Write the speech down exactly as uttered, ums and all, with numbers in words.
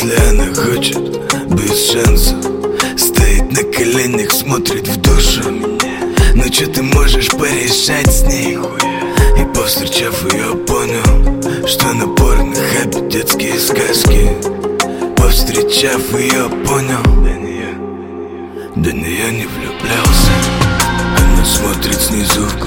Если она хочет, без шансов. Стоит на коленях, смотрит в душу. Но чё ты можешь порешать с ней? И повстречав ее, понял, что на порно хабит детские сказки. Повстречав ее, понял, до нее не влюблялся. Она смотрит снизу